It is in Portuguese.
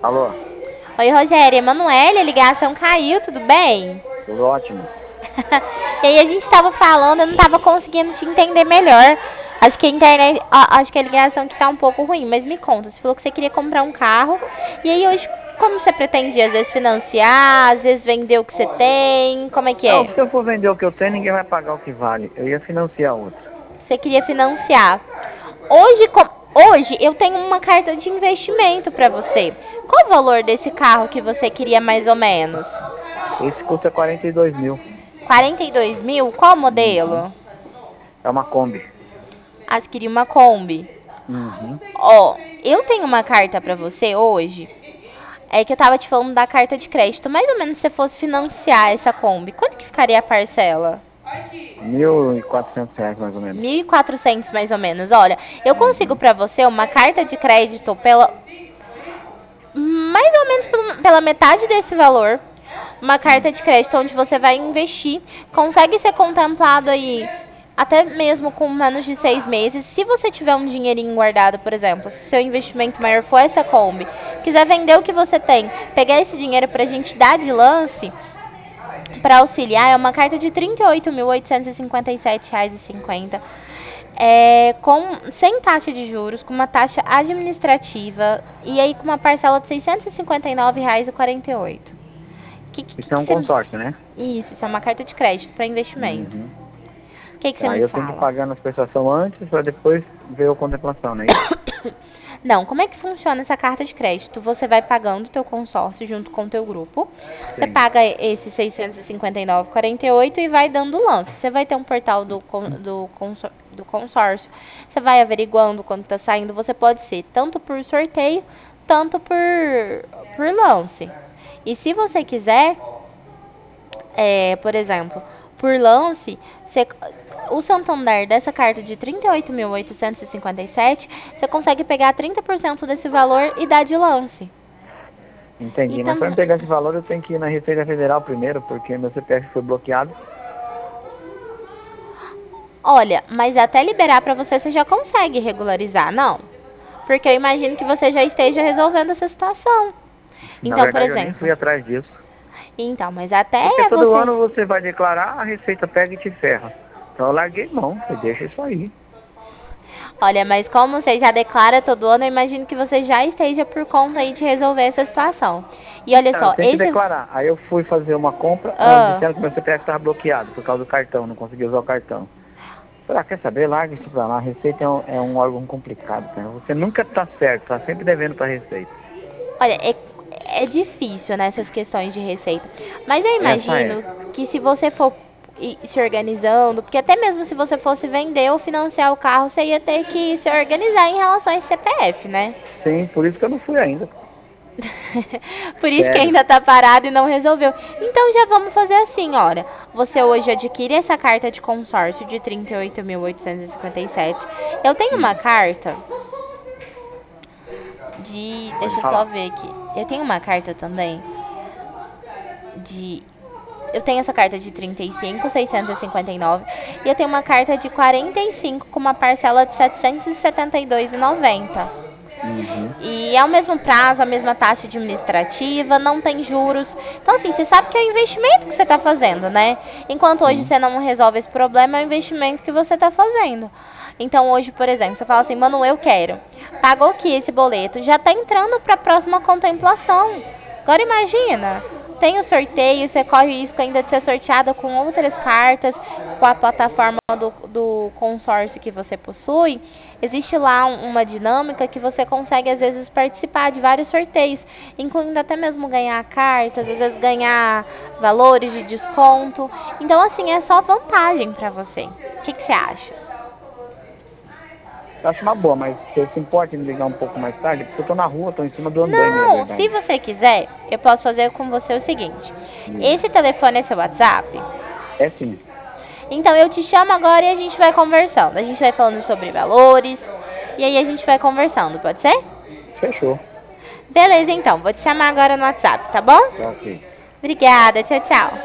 Alô, Oi, Rogério, Emanuele, a ligação caiu, tudo bem? tudo ótimo. E aí a gente tava falando, eu não tava conseguindo te entender melhor. Acho que a internet, acho que a ligação aqui tá um pouco ruim, mas me conta, você falou que você queria comprar um carro. E aí hoje, como você pretendia? Às vezes financiar, às vezes vender o que você tem, como é que Não, é? se eu for vender o que eu tenho, ninguém vai pagar o que vale. Eu ia financiar outro. Você queria financiar. Hoje, hoje eu tenho uma carta de investimento para você. Qual o valor desse carro que você queria mais ou menos? Esse custa 42 mil. 42 mil? Qual Uhum. modelo? É uma Kombi. Ah, você queria uma Kombi. Uhum. Ó, eu tenho uma carta pra você hoje. É que eu tava te falando da carta de crédito. Mais ou menos se você fosse financiar essa Kombi, quanto que ficaria a parcela? R$ 1.400 mais ou menos. 1.400 mais ou menos. Olha, eu consigo Uhum. pra você uma carta de crédito pela mais ou menos pela metade desse valor. Uma Hum. carta de crédito onde você vai investir, consegue ser contemplado aí até mesmo com menos de 6 meses. Se você tiver um dinheirinho guardado, por exemplo, se seu investimento maior for essa Kombi, quiser vender o que você tem, pegar esse dinheiro pra gente dar de lance, para auxiliar, é uma carta de R$ 38.857,50. Sem taxa de juros, com uma taxa administrativa e aí com uma parcela de R$ 659,48. Isso é um consórcio, né? Isso é uma carta de crédito para investimento. Uhum. O que você me Aí eu tenho que fala? pagar nas prestações antes para depois ver a contemplação, não é isso? Não, como é que funciona essa carta de crédito? Você vai pagando o teu consórcio junto com o teu grupo. Você Sim. paga esses 659,48 e vai dando lance. Você vai ter um portal do consórcio. Você vai averiguando quanto está saindo. Você pode ser tanto por sorteio, tanto por lance. E se você quiser, por exemplo, por lance, você, o Santander dessa carta de 38.857, você consegue pegar 30% desse valor e dar de lance. E Entendi. Mas para me tam, pegar esse valor, eu tenho que ir na Receita Federal primeiro, porque meu CPF foi bloqueado. olha, mas até liberar para você, você já consegue regularizar, não? Porque eu imagino que você já esteja resolvendo essa situação. Na Então, por verdade, eu nem exemplo, fui atrás disso. então, mas Porque até todo você. ano você vai declarar, a Receita pega e te ferra. Então eu larguei mão, falei, deixa isso aí. Olha, mas como você já declara todo ano, eu imagino que você já esteja por conta aí de resolver essa situação. E olha Então, eu só, tenho que esse. declarar. Aí eu fui fazer uma compra, Ah, disseram que meu CPF estava bloqueado por causa do cartão, não conseguia usar o cartão. Falei, quer saber? Larga isso pra lá. A Receita é um órgão complicado, cara. Você nunca tá certo, tá sempre devendo pra Receita. olha, é difícil nessas questões de receita. Mas eu Essa é. imagino que se você for se organizando, porque até mesmo se você fosse vender ou financiar o carro, você ia ter que se organizar em relação a CPF, né? Sim, por isso que eu não fui ainda. Por isso que Sério. ainda tá parado e não resolveu. Então já vamos fazer assim, olha. Você hoje adquire essa carta de consórcio de 38.857. Eu tenho uma Hum, carta de. pode Deixa eu só falar. ver aqui. Eu tenho uma carta também de. Eu tenho essa carta de 35.659 e eu tenho uma carta de 45 com uma parcela de 772,90. Uhum. E é o mesmo prazo, a mesma taxa administrativa, não tem juros. Então, assim, você sabe que é o investimento que você está fazendo, né? Enquanto hoje Sim. você não resolve esse problema, é o investimento que você está fazendo. Então, hoje, por exemplo, você fala assim, mano, eu quero. Pagou aqui esse boleto, já está entrando para a próxima contemplação. Agora imagina, tem o sorteio, você corre o risco ainda de ser sorteada com outras cartas, com a plataforma do consórcio que você possui. Existe lá uma dinâmica que você consegue, às vezes, participar de vários sorteios, incluindo até mesmo ganhar cartas, às vezes ganhar valores de desconto. Então, assim, é só vantagem para você. O que você acha? Eu acho uma boa, mas você se importa em me ligar um pouco mais tarde? Porque eu tô na rua, tô em cima do andaime, na Não, se verdade. você quiser, eu posso fazer com você o seguinte. Diga. Esse telefone é seu WhatsApp? É sim. Então eu te chamo agora e a gente vai conversando. A gente vai falando sobre valores e aí a gente vai conversando, pode ser? Fechou. Beleza, então. Vou te chamar agora no WhatsApp, tá bom? Tá ok. Obrigada, tchau, tchau.